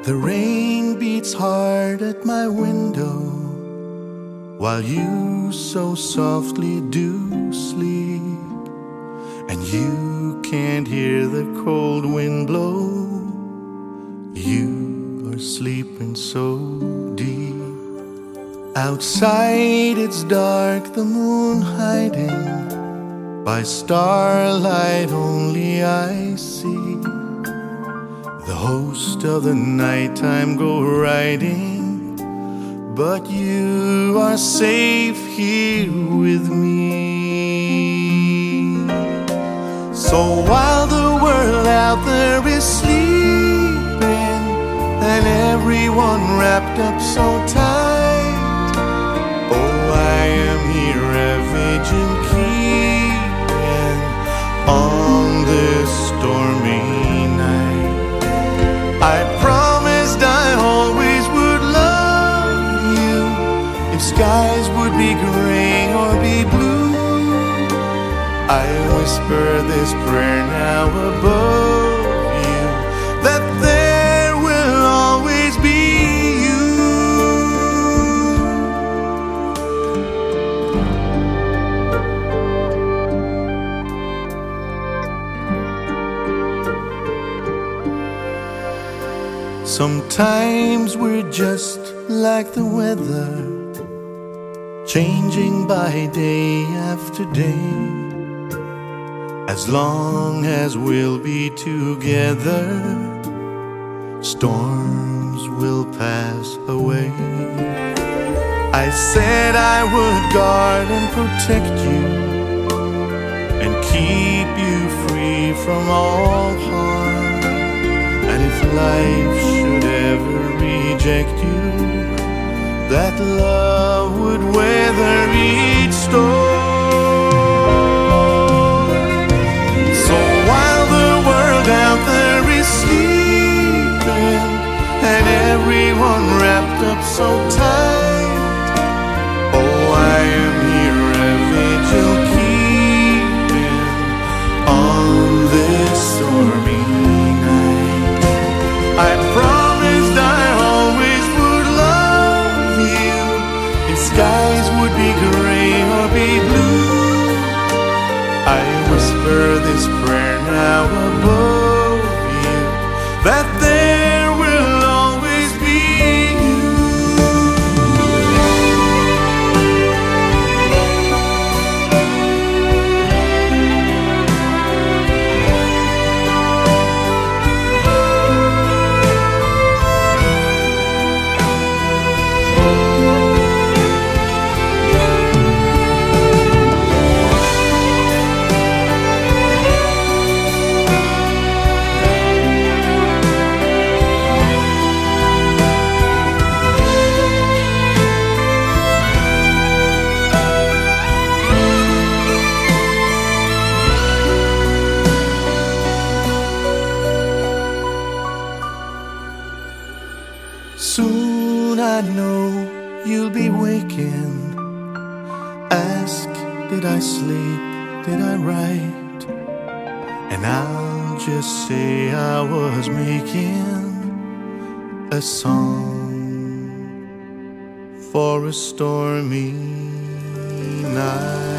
The rain beats hard at my window while you so softly do sleep, and you can't hear the cold wind blow. You are sleeping so deep. Outside it's dark, the moon hiding. By starlight only I see the host of the nighttime go riding, but you are safe here with me. So while the world out there is sleeping and everyone wrapped up so tight, oh, I am here a vigil keeping on this stormy night. I promised I always would love you, if skies would be gray or be blue. I whisper this prayer now above you, that there will always be you. Sometimes we're just like the weather, changing by day after day. As long as we'll be together, storms will pass away. I said I would guard and protect you and keep you free from all harm. And if life should ever reject you, that love would weather each storm. So while the world out there is sleeping and everyone wrapped up so tight, oh, I am here a vigil keeping on this stormy night. I promised I always would love you, if skies would be gray or be blue. I whisper this prayer now above you, that there will always be you. Soon I know you'll be waking. Ask, did I sleep, did I write? And I'll just say I was making a song for a stormy night.